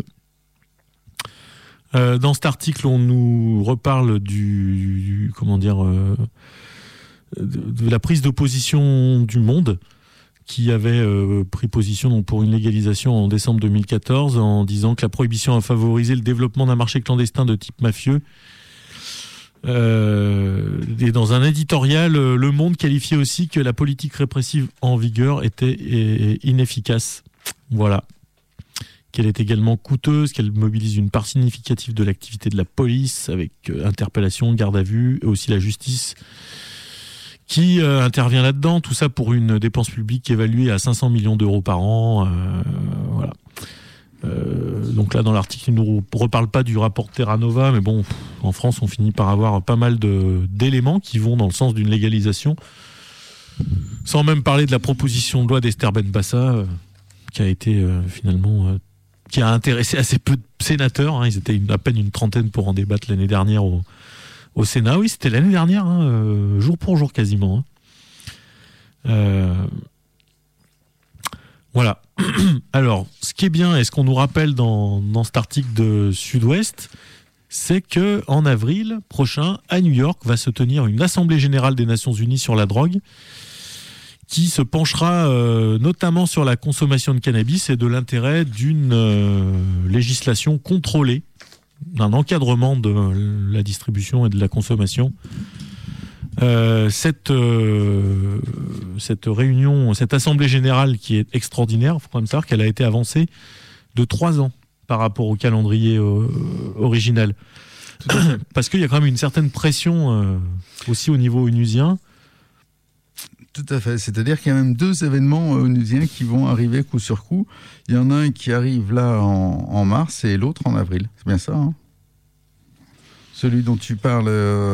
Dans cet article, on nous reparle de la prise d'opposition du Monde qui avait pris position donc, pour une légalisation en décembre 2014 en disant que la prohibition a favorisé le développement d'un marché clandestin de type mafieux. Et dans un éditorial, Le Monde qualifiait aussi que la politique répressive en vigueur était inefficace. Voilà. Qu'elle est également coûteuse, qu'elle mobilise une part significative de l'activité de la police avec interpellation, garde à vue, et aussi la justice qui intervient là-dedans. Tout ça pour une dépense publique évaluée à 500 millions d'euros par an. Voilà. Donc là, dans l'article, il ne nous reparle pas du rapport Terra Nova, mais bon, en France, on finit par avoir pas mal d'éléments qui vont dans le sens d'une légalisation, sans même parler de la proposition de loi d'Esther Benbassa, qui a été finalement... qui a intéressé assez peu de sénateurs. Hein. Ils étaient à peine une trentaine pour en débattre l'année dernière au Sénat. Oui, c'était l'année dernière, jour pour jour quasiment. Voilà. Alors, ce qui est bien et ce qu'on nous rappelle dans cet article de Sud-Ouest, c'est que en avril prochain, à New York, va se tenir une Assemblée générale des Nations Unies sur la drogue, qui se penchera notamment sur la consommation de cannabis et de l'intérêt d'une législation contrôlée, d'un encadrement de la distribution et de la consommation. Cette réunion, cette assemblée générale qui est extraordinaire, il faut quand même savoir qu'elle a été avancée de 3 ans par rapport au calendrier original. Parce qu'il y a quand même une certaine pression aussi au niveau onusien. Tout à fait. C'est-à-dire qu'il y a même 2 événements onusiens qui vont arriver coup sur coup. Il y en a un qui arrive là en mars et l'autre en avril. C'est bien ça, hein ? Celui dont tu parles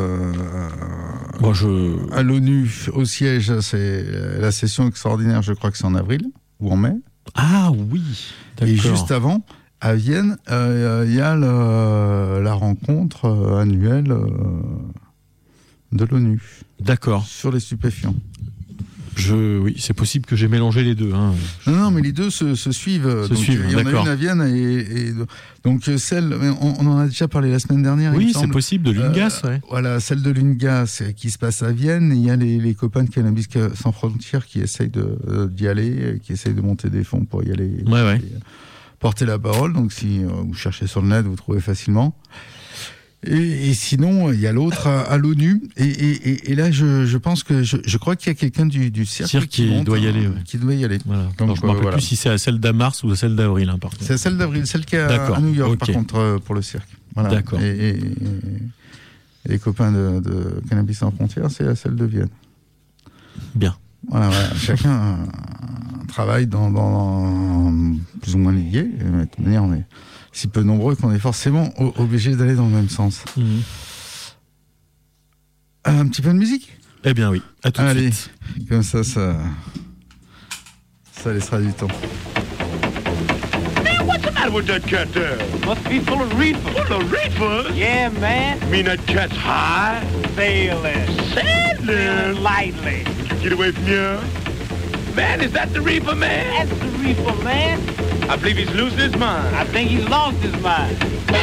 à l'ONU, au siège, c'est la session extraordinaire, je crois que c'est en avril ou en mai. Ah oui, d'accord. Et juste avant, à Vienne, il y a la rencontre annuelle de l'ONU. D'accord. Sur les stupéfiants. Oui, c'est possible que j'ai mélangé les deux. Hein. Non, mais les deux se suivent. Il y en a une à Vienne et donc celle, on en a déjà parlé la semaine dernière. Oui, c'est possible, de l'UNGAS. Ouais. Voilà, celle de l'UNGAS qui se passe à Vienne. Et il y a les copains de Cannabis Sans Frontières qui essayent d'y aller, qui essayent de monter des fonds pour y aller. Ouais. Porter la parole. Donc si vous cherchez sur le net, vous trouvez facilement. Et sinon, il y a l'autre à l'ONU. Et là, je pense que je crois qu'il y a quelqu'un du cirque qui doit y aller. Ouais. Qui doit y aller. Voilà. Donc, je ne me rappelle plus si c'est à celle d'à mars ou à celle d'avril. Hein, par contre. C'est à celle d'avril, celle qui est à New York, par contre, pour le cirque. Voilà. D'accord. Et les copains de Cannabis Sans Frontières, c'est à celle de Vienne. Bien. Voilà. Chacun travaille dans plus ou moins lié. De toute manière, on est si peu nombreux qu'on est forcément obligé d'aller dans le même sens. Un petit peu de musique ? Eh bien oui, à tout de suite. Comme ça laissera du temps. Man, what's the matter with that cat there? Must be full of reefer. Full of reefer? Yeah, man. You mean that cat's high? Sailing. Sailing? Lightly. Get away from here. Man, is that the reefer, man? That's the reefer, man. I believe he's losing his mind. I think he lost his mind.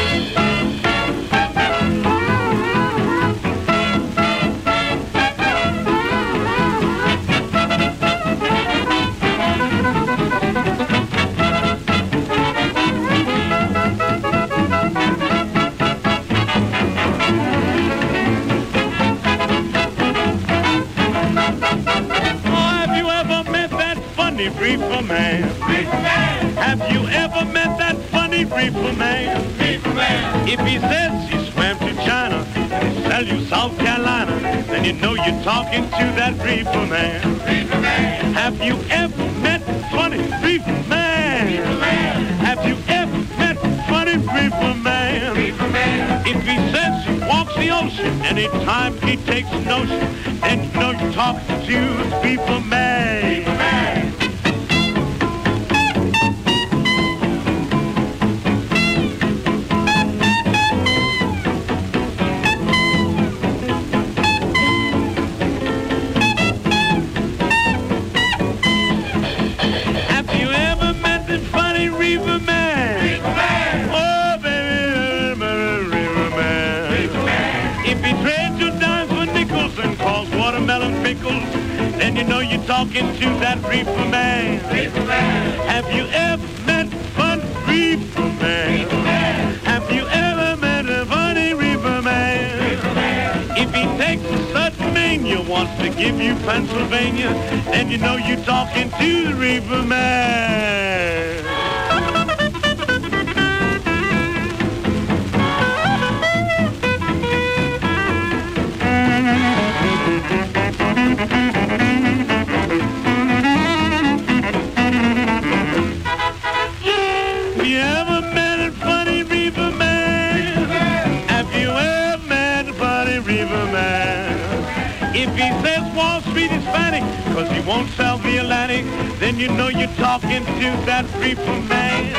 Reefer man. Reefer man. Have you ever met that funny reefer man? Reefer man. If he says he swam to China and he sell you South Carolina, then you know you're talking to that reefer man. Reefer man. Have you ever met funny reefer man? Reefer man. Have you ever met funny reefer man? Reefer man. If he says he walks the ocean anytime he takes a notion, then you know you're talking to the reefer man. Reefer man. reefer man. Oh, baby, reefer man. If he trades your dimes for nickels and calls watermelon pickles, then you know you're talking to that reefer man. Have you ever met fun reefer man? Have you ever met a funny reefer man? If he takes such mania, wants to give you Pennsylvania, then you know you're talking to the reefer man. You ever met a funny reefer man? Have you ever met a funny reefer man? If he says Wall Street is Hispanic, cause he won't sell the Atlantic, then you know you're talking to that reefer man.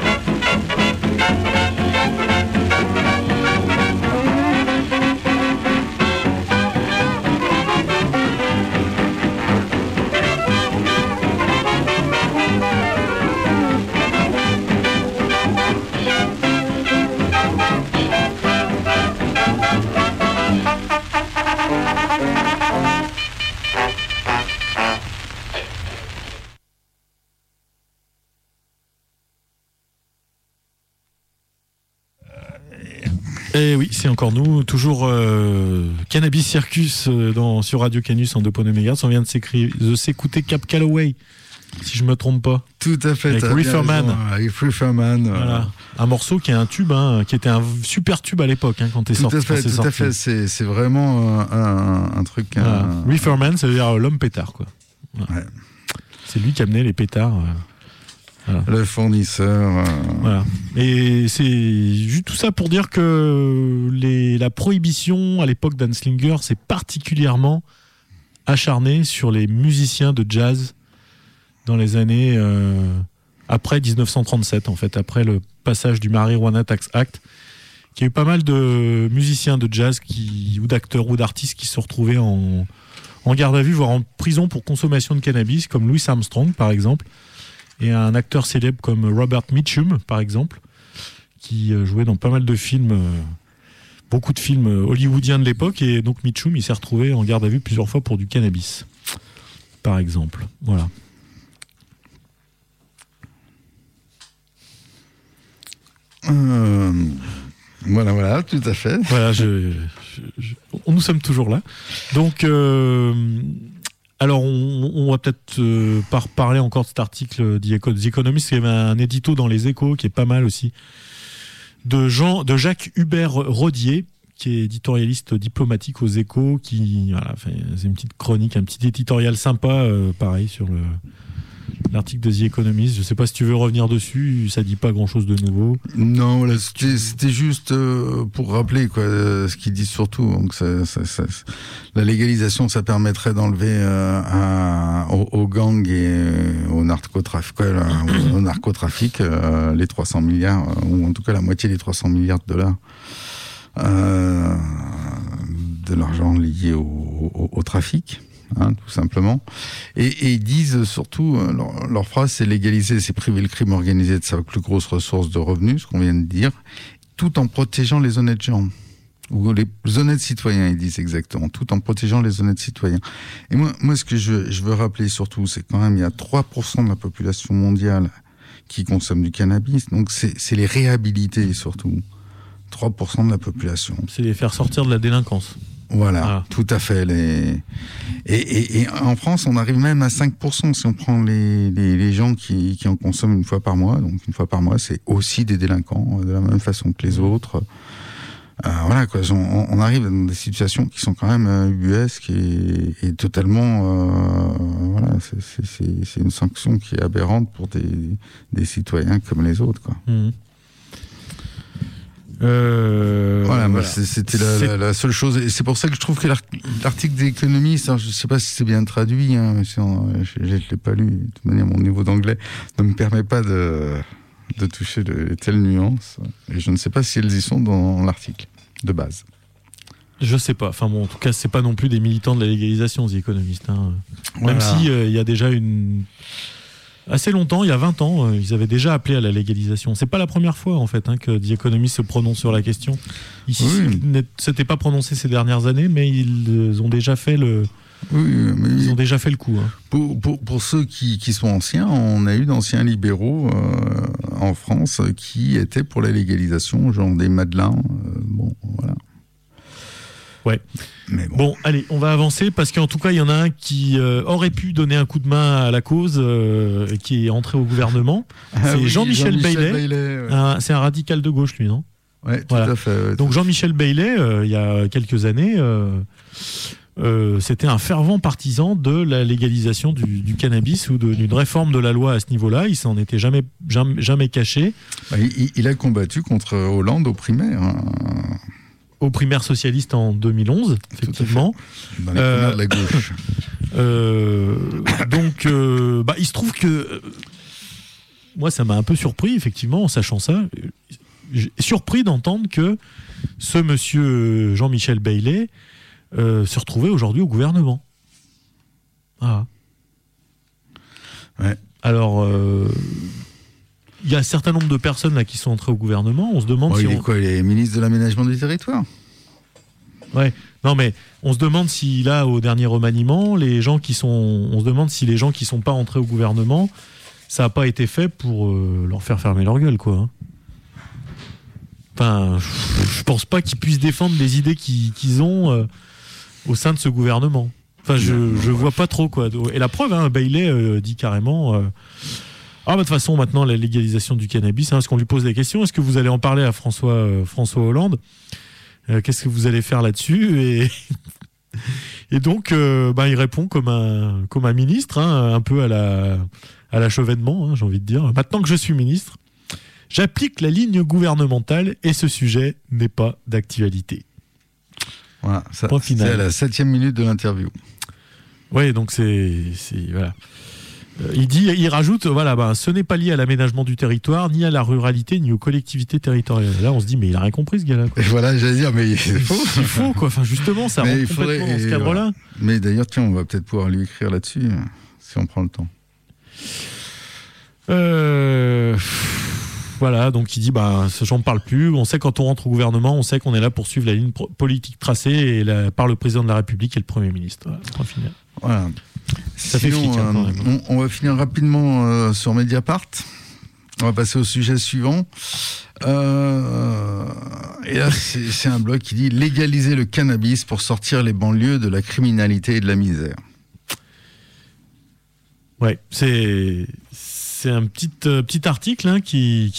Et oui, c'est encore nous, toujours Cannabis Circus sur Radio Canus en 2.2 MHz. On vient de s'écouter Cap Calloway, si je me trompe pas. Tout à fait. Avec Reeferman. Reeferman. Voilà. Un morceau qui est un tube, qui était un super tube à l'époque, quand t'es sorti. Tout à fait. C'est vraiment un truc. Voilà. Reeferman, ça veut dire l'homme pétard, quoi. Voilà. Ouais. C'est lui qui amenait les pétards. Voilà. Le fournisseur. Voilà. Et c'est juste tout ça pour dire que la prohibition à l'époque d'Anslinger s'est particulièrement acharnée sur les musiciens de jazz dans les années après 1937, en fait, après le passage du Marijuana Tax Act, qu'il y a eu pas mal de musiciens de jazz ou d'acteurs ou d'artistes qui se sont retrouvés en garde à vue, voire en prison pour consommation de cannabis, comme Louis Armstrong, par exemple. Et un acteur célèbre comme Robert Mitchum, par exemple, qui jouait dans pas mal de films, beaucoup de films hollywoodiens de l'époque. Et donc Mitchum, il s'est retrouvé en garde à vue plusieurs fois pour du cannabis, par exemple. Voilà. Voilà, tout à fait. Voilà, nous sommes toujours là. Donc... alors, on va peut-être pas reparler encore de cet article The Economist. Il y avait un édito dans les Échos qui est pas mal aussi, de Jacques Hubert Rodier, qui est éditorialiste diplomatique aux Échos, qui c'est une petite chronique, un petit éditorial sympa, pareil, sur l'article de The Economist. Je sais pas si tu veux revenir dessus, ça dit pas grand-chose de nouveau. Non, voilà, c'était juste pour rappeler ce qu'ils disent surtout. Donc la légalisation, ça permettrait d'enlever aux gangs et au narcotrafic les 300 milliards, ou en tout cas la moitié des 300 milliards de dollars de l'argent lié au trafic. Tout simplement. Et ils disent surtout, leur phrase, c'est légaliser, c'est priver le crime organisé de sa plus grosse ressource de revenus, ce qu'on vient de dire, tout en protégeant les honnêtes gens. Ou les honnêtes citoyens, ils disent exactement, tout en protégeant les honnêtes citoyens. Et moi ce que je veux rappeler surtout, c'est quand même, il y a 3% de la population mondiale qui consomme du cannabis, donc c'est les réhabiliter surtout. 3% de la population. C'est les faire sortir de la délinquance. Voilà, tout à fait. Et en France, on arrive même à 5% si on prend les gens qui en consomment une fois par mois. Donc une fois par mois, c'est aussi des délinquants, de la même façon que les autres. Voilà, quoi. On arrive dans des situations qui sont quand même ubuesques et totalement... voilà, c'est une sanction qui est aberrante pour des citoyens comme les autres, quoi. Mmh. Voilà. C'était la seule chose, et c'est pour ça que je trouve que l'article des économistes, je ne sais pas si c'est bien traduit, mais je ne l'ai pas lu, de toute manière mon niveau d'anglais ne me permet pas de toucher de telles nuances, et je ne sais pas si elles y sont dans l'article de base. Je sais pas, enfin bon, en tout cas c'est pas non plus des militants de la légalisation, les économistes, Voilà. Même si il y a déjà une assez longtemps, il y a 20 ans, ils avaient déjà appelé à la légalisation. C'est pas la première fois en fait que The Economist se prononce sur la question. Ici, c'était pas prononcé ces dernières années, mais ils ont déjà fait le. Ils ont déjà fait le coup. Pour ceux qui sont anciens, on a eu d'anciens libéraux en France qui étaient pour la légalisation, genre des Madelin. Bon, voilà. Ouais. Mais bon, allez, on va avancer parce qu'en tout cas, il y en a un qui aurait pu donner un coup de main à la cause et qui est entré au gouvernement. C'est Jean-Michel Bailey. Ouais. C'est un radical de gauche, lui, non ? Ouais, tout à fait. Ouais, donc Jean-Michel Bailey, il y a quelques années, c'était un fervent partisan de la légalisation du cannabis ou d'une réforme de la loi à ce niveau-là. Il s'en était jamais caché. Il a combattu contre Hollande aux primaires. Aux primaires socialistes en 2011, effectivement. Dans les primaires de la gauche. Donc, il se trouve que moi, ça m'a un peu surpris, effectivement, en sachant ça. Surpris d'entendre que ce monsieur Jean-Michel Bailey se retrouvait aujourd'hui au gouvernement. Ah. Ouais. Alors, il y a un certain nombre de personnes là qui sont entrées au gouvernement. On se demande si il est ministre de l'aménagement du territoire. Ouais. Non, mais on se demande si là, au dernier remaniement, on se demande si les gens qui sont pas entrés au gouvernement, ça a pas été fait pour leur faire fermer leur gueule, quoi. Enfin, je pense pas qu'ils puissent défendre les idées qu'ils ont au sein de ce gouvernement. Enfin, je vois pas trop, quoi. Et la preuve, Bailey dit carrément. De toute façon, maintenant, la légalisation du cannabis, est-ce qu'on lui pose des questions ? Est-ce que vous allez en parler à François Hollande ? Qu'est-ce que vous allez faire là-dessus ? Et donc, il répond comme un ministre, un peu à l'achevènement, j'ai envie de dire. Maintenant que je suis ministre, j'applique la ligne gouvernementale et ce sujet n'est pas d'actualité. Voilà, c'est à la 7e minute de l'interview. Oui, donc c'est voilà. Il rajoute, ce n'est pas lié à l'aménagement du territoire, ni à la ruralité, ni aux collectivités territoriales. Là, on se dit, mais il a rien compris, ce gars-là. Et voilà, j'allais dire, mais c'est faux. C'est faux, quoi. Enfin, justement, ça rentre complètement dans ce cadre-là. Voilà. Mais d'ailleurs, tiens, on va peut-être pouvoir lui écrire là-dessus, si on prend le temps. Voilà, donc il dit, j'en parle plus. On sait quand on rentre au gouvernement, on sait qu'on est là pour suivre la ligne politique tracée par le président de la République et le Premier ministre. Voilà, point final. Voilà. Ça fait Sinon, flic, quand même. On va finir rapidement sur Mediapart. On va passer au sujet suivant. Et là, c'est un blog qui dit « Légaliser le cannabis pour sortir les banlieues de la criminalité et de la misère ». Ouais, c'est un petit article qui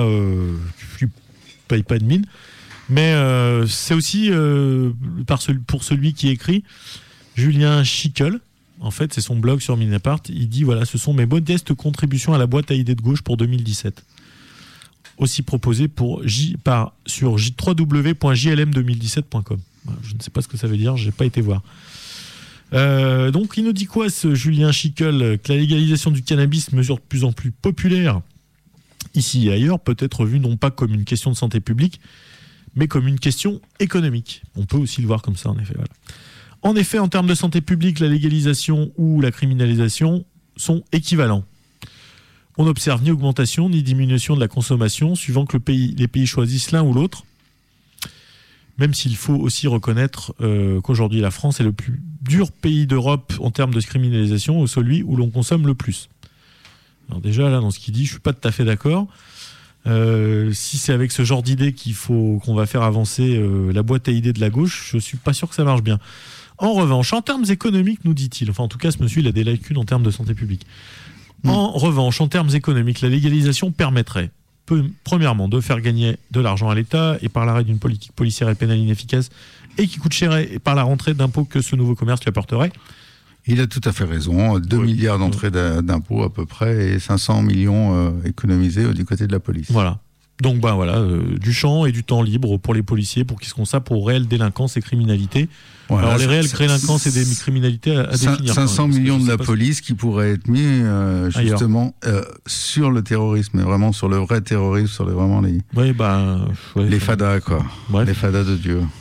paye pas de mine, mais c'est aussi pour celui qui écrit, Julien Schickel. En fait, c'est son blog sur Mediapart. Il dit ce sont mes modestes contributions à la boîte à idées de gauche pour 2017. Aussi proposé sur www.jlm2017.com. Je ne sais pas ce que ça veut dire, j'ai pas été voir. Donc, il nous dit quoi, ce Julien Schickel ? Que la légalisation du cannabis mesure de plus en plus populaire ici et ailleurs, peut être vue non pas comme une question de santé publique, mais comme une question économique. On peut aussi le voir comme ça, en effet. Voilà. En effet, en termes de santé publique, la légalisation ou la criminalisation sont équivalents. On n'observe ni augmentation ni diminution de la consommation, suivant que les pays choisissent l'un ou l'autre. Même s'il faut aussi reconnaître qu'aujourd'hui la France est le plus dur pays d'Europe en termes de criminalisation, ou celui où l'on consomme le plus. Alors déjà, là, dans ce qu'il dit, je suis pas tout à fait d'accord. Si c'est avec ce genre d'idée qu'on va faire avancer la boîte à idées de la gauche, je suis pas sûr que ça marche bien. En revanche, en termes économiques, nous dit-il, enfin en tout cas ce monsieur il a des lacunes en termes de santé publique. En revanche, en termes économiques, la légalisation permettrait, premièrement, de faire gagner de l'argent à l'État et par l'arrêt d'une politique policière et pénale inefficace et qui coûte cher et par la rentrée d'impôts que ce nouveau commerce lui apporterait. Il a tout à fait raison. 2 milliards d'entrées d'impôts à peu près et 500 millions économisés du côté de la police. Voilà. Donc du champ et du temps libre pour les policiers pour qu'ils se consacrent aux réelles délinquances et criminalités. Voilà, alors les réelles délinquances et des criminalités à définir. 500 millions de la police qui pourraient être mis justement sur le terrorisme, mais vraiment sur le vrai terrorisme, sur vraiment les fadas quoi, les fadas de Dieu.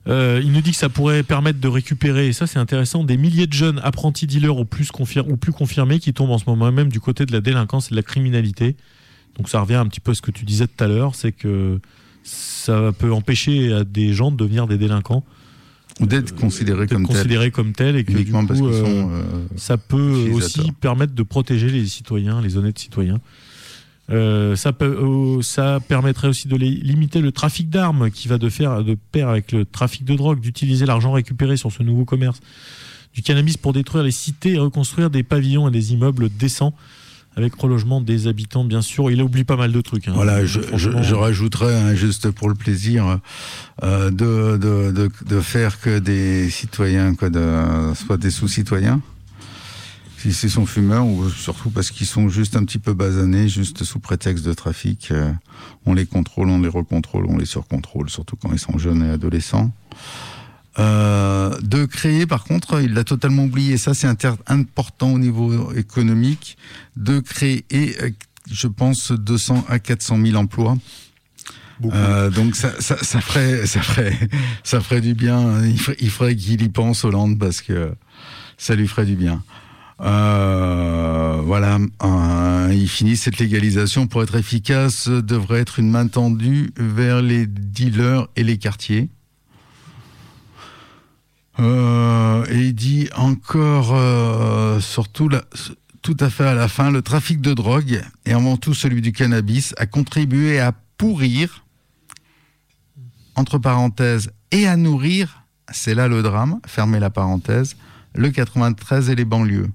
Il nous dit que ça pourrait permettre de récupérer, et ça c'est intéressant, des milliers de jeunes apprentis dealers ou plus confirmés qui tombent en ce moment même du côté de la délinquance et de la criminalité. Donc ça revient un petit peu à ce que tu disais tout à l'heure, c'est que ça peut empêcher à des gens de devenir des délinquants. Ou d'être considérés comme tels. Et que uniquement du coup, parce qu'ils sont ça peut aussi utilisateurs. permettre de protéger les citoyens, les honnêtes citoyens. Ça permettrait aussi de limiter le trafic d'armes qui va de pair avec le trafic de drogue, d'utiliser l'argent récupéré sur ce nouveau commerce du cannabis pour détruire les cités et reconstruire des pavillons et des immeubles décents avec relogement des habitants, bien sûr. Il oublie pas mal de trucs. Voilà, je rajouterais, juste pour le plaisir, de faire que des citoyens, soit des sous-citoyens, s'ils sont fumeurs, ou surtout parce qu'ils sont juste un petit peu basanés, juste sous prétexte de trafic. On les contrôle, on les recontrôle, on les surcontrôle, surtout quand ils sont jeunes et adolescents. De créer, par contre, il l'a totalement oublié, ça c'est important au niveau économique, de créer, je pense, 200 à 400 000 emplois. Donc ça ferait du bien. Il faudrait qu'il y pense, Hollande, parce que ça lui ferait du bien. Voilà, il finit cette légalisation pour être efficace, devrait être une main tendue vers les dealers et les quartiers. Et il dit encore, surtout tout à fait à la fin, le trafic de drogue, et avant tout celui du cannabis, a contribué à pourrir, entre parenthèses, et à nourrir, c'est là le drame, fermez la parenthèse, le 93 et les banlieues.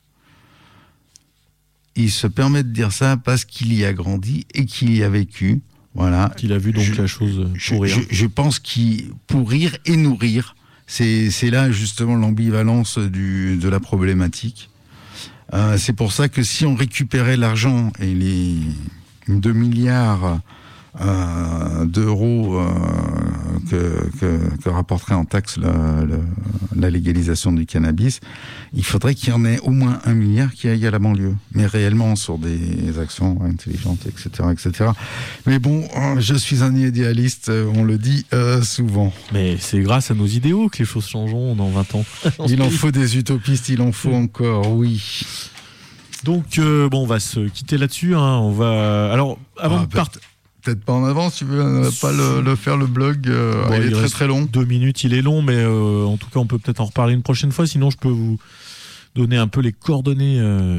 Il se permet de dire ça parce qu'il y a grandi et qu'il y a vécu. Voilà. Qu'il a vu donc la chose pourrir. Je pense qu'il pourrir et nourrir, c'est là justement l'ambivalence de la problématique. C'est pour ça que si on récupérait l'argent et les 2 milliards d'euros que rapporterait en taxes la légalisation du cannabis, il faudrait qu'il y en ait au moins 1 milliard qui aille à la banlieue, mais réellement sur des actions intelligentes, etc. Mais bon, je suis un idéaliste, on le dit souvent. Mais c'est grâce à nos idéaux que les choses changeront dans 20 ans. Il en faut des utopistes, il en faut encore, oui. Donc on va se quitter là-dessus. On va. Alors avant de partir. Peut-être pas en avance, tu veux pas le faire le blog, il est très très long. 2 minutes, il est long, mais en tout cas on peut peut-être en reparler une prochaine fois, sinon je peux vous donner un peu les coordonnées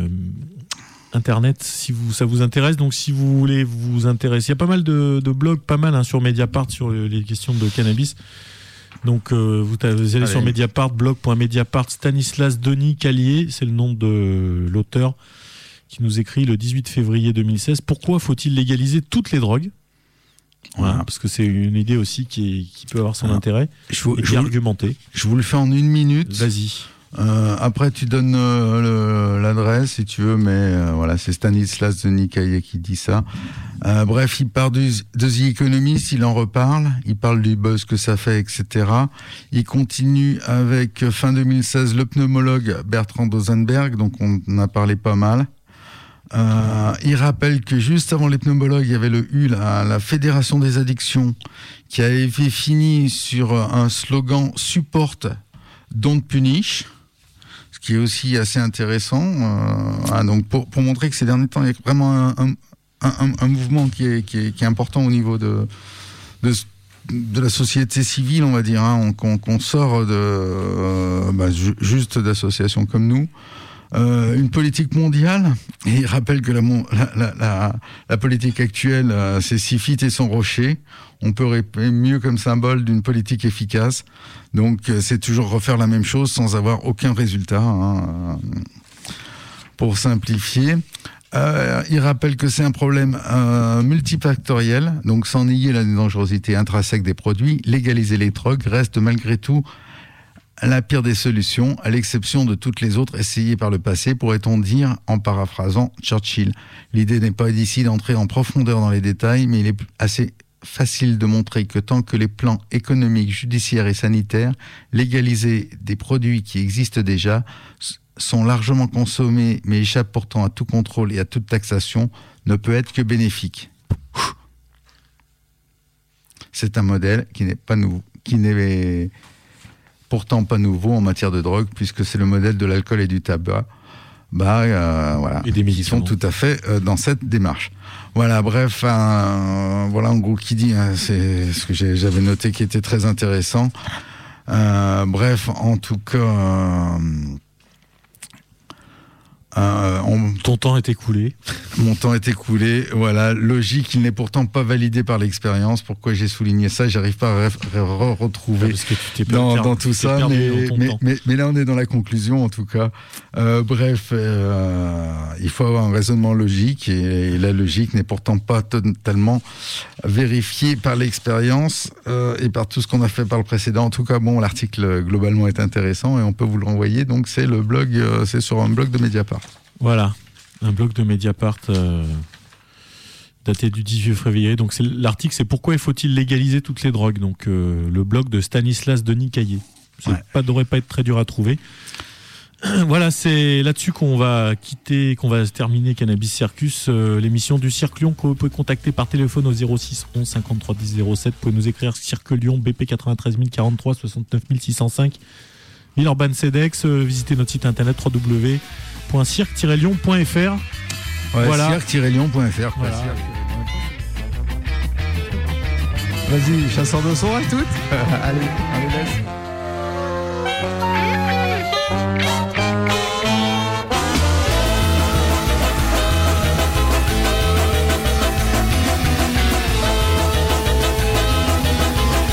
internet si ça vous intéresse. Donc si vous voulez vous intéresser, il y a pas mal de blogs, sur Mediapart sur les questions de cannabis. Donc vous allez sur Mediapart, blog.mediapart, Stanislas Denis Callier, c'est le nom de l'auteur, qui nous écrit le 18 février 2016. Pourquoi faut-il légaliser toutes les drogues ? Voilà, parce que c'est une idée aussi qui peut avoir son intérêt et qui est argumentée. Je vous le fais en 1 minute. Vas-y. Après, tu donnes l'adresse si tu veux, mais voilà, c'est Stanislas Denis Callier qui dit ça. Bref, il part de The Economist, il en reparle, il parle du buzz que ça fait, etc. Il continue avec, fin 2016, le pneumologue Bertrand Dosenberg, donc on en a parlé pas mal. Il rappelle que juste avant les pneumologues, il y avait la Fédération des addictions qui avait fini sur un slogan « Support, don't punish », ce qui est aussi assez intéressant. Donc pour montrer que ces derniers temps, il y a vraiment un mouvement qui est important au niveau de la société civile, on va dire, qu'on sort juste d'associations comme nous. Une politique mondiale, et il rappelle que la politique actuelle, c'est 6 feet et son rocher. On peut répéter mieux comme symbole d'une politique efficace. Donc c'est toujours refaire la même chose sans avoir aucun résultat, pour simplifier. Il rappelle que c'est un problème multifactoriel, donc sans nier la dangerosité intrinsèque des produits, légaliser les drogues reste malgré tout la pire des solutions, à l'exception de toutes les autres essayées par le passé, pourrait-on dire, en paraphrasant Churchill. L'idée n'est pas d'ici d'entrer en profondeur dans les détails, mais il est assez facile de montrer que tant que les plans économiques, judiciaires et sanitaires, légaliser des produits qui existent déjà, sont largement consommés, mais échappent pourtant à tout contrôle et à toute taxation, ne peut être que bénéfique. C'est un modèle qui n'est pas nouveau. qui n'est pourtant pas nouveau en matière de drogue, puisque c'est le modèle de l'alcool et du tabac. Voilà, Et des qui médicaments. sont tout à fait dans cette démarche. Voilà, bref, voilà en gros qui dit, c'est ce que j'avais noté qui était très intéressant. Bref, en tout cas, Ton temps est écoulé. mon temps est écoulé. Voilà, logique, il n'est pourtant pas validé par l'expérience. Pourquoi j'ai souligné ça? J'arrive pas à retrouver Parce que tu t'es dans tout ça, perdu dans ton temps. mais là on est dans la conclusion en tout cas. Bref, il faut avoir un raisonnement logique et la logique n'est pourtant pas totalement vérifiée par l'expérience et par tout ce qu'on a fait par le précédent. En tout cas, bon, l'article globalement est intéressant et on peut vous le renvoyer. Donc c'est le blog, c'est sur un blog de Mediapart. Voilà, un blog de Mediapart daté du 18 février. Donc l'article, c'est pourquoi faut-il légaliser toutes les drogues. Donc le blog de Stanislas Denis Caillé. Ça devrait pas être très dur à trouver. Voilà, c'est là-dessus qu'on va se terminer Cannabis Circus, l'émission du Cirque Lyon que vous pouvez contacter par téléphone au 06 11 53 10 07. Vous pouvez nous écrire Cirque Lyon, BP 93 043 69 605, Villeurbanne Cedex. Visitez notre site internet www.cirque-lyon.fr. Voilà. Cirque-lyon.fr. Voilà. Vas-y, chasseur de son à toutes. Allez, laisse.